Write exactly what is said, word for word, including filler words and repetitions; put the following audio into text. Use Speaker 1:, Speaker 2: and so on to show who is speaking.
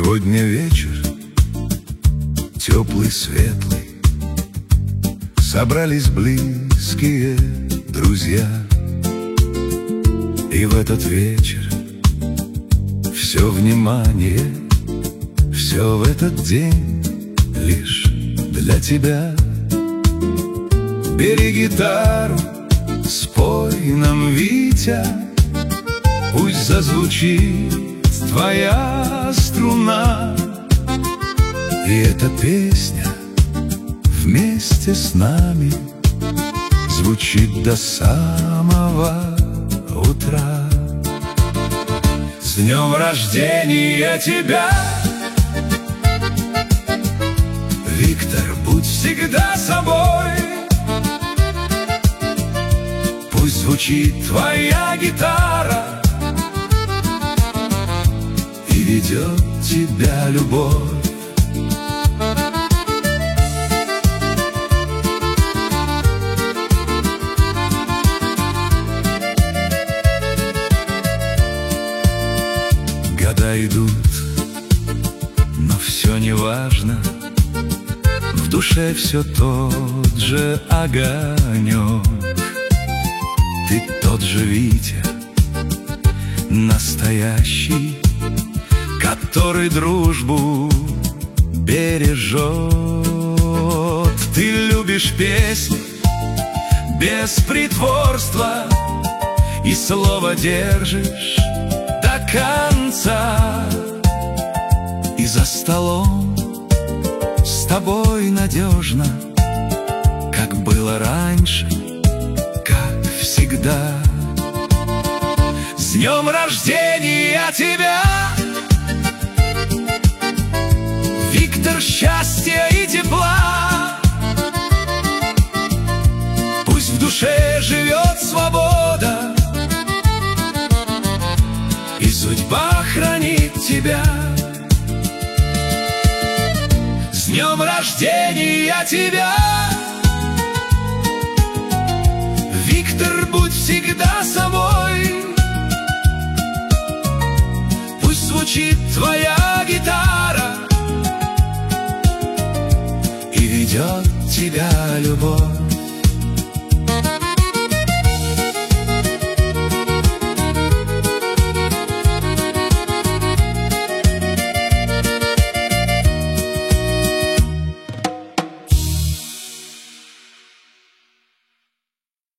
Speaker 1: Сегодня вечер, теплый, светлый, собрались близкие друзья. И в этот вечер все внимание, все в этот день лишь для тебя. Бери гитару, спой нам, Витя, пусть зазвучит твоя струна. И эта песня вместе с нами звучит до самого утра. С днем рождения тебя, Виктор, будь всегда собой. Пусть звучит твоя гитара и ведет тебя любовь. Года идут, но все не важно. В душе все тот же огонек. Ты тот же Витя, настоящий, который дружбу бережет. Ты любишь песни без притворства и слово держишь до конца. И за столом с тобой надежно, как было раньше, как всегда. С днем рождения тебя, Виктор, счастья и тепла. Пусть в душе живет свобода, и судьба хранит тебя. С днем рождения тебя, Виктор, будь всегда собой. Пусть звучит твоя гитара и ведет тебя любовь.